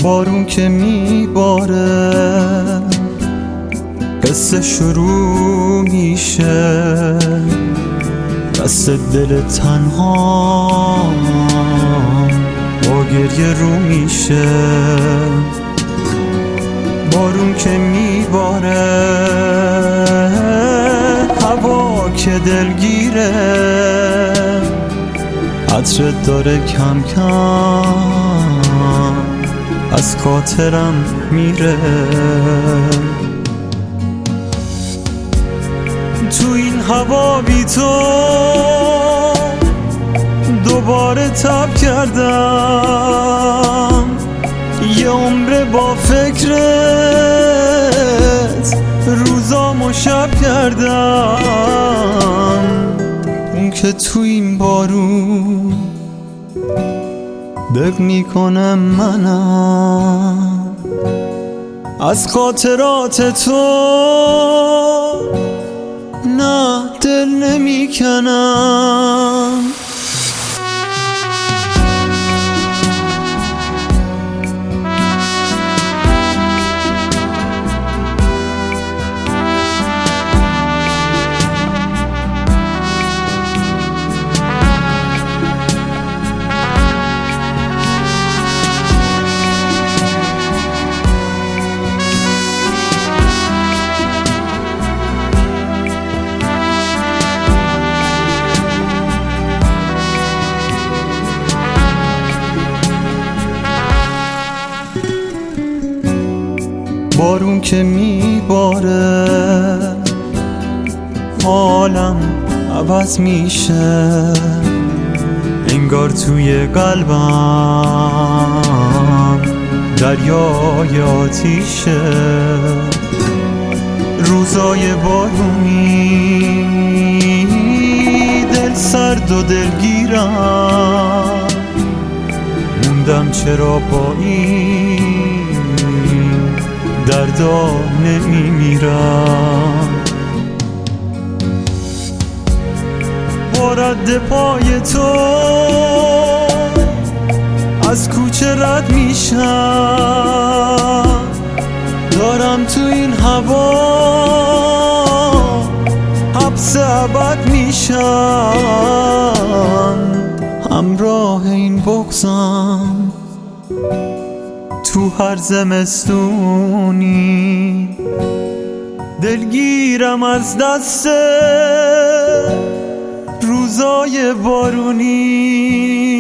بارون که میباره قصه شروع میشه، دست دل تنها با گریه رو میشه. بارون که میباره هوا که دلگیره، عطرت داره کم کم از خاطرم میره. تو این هوا بی تو دوباره تب کردم، یه عمر با فکرت روزام و شب کردم. اون که تو این بارون دق میکنم منم، از خاطرات تو نه دل نمیکنم. بارون که میباره حالم عوض میشه، انگار توی قلبم دریای آتیشه. روزای بارونی دل سرد و دلگیرم، موندم چرا با این دردا نمیمیرم. با رد پای تو از کوچه رد میشم، دارم تو این هوا حبس ابد میشم. همراه این بغضم تو هر زمستونی دلگیرم از دست روزای بارونی.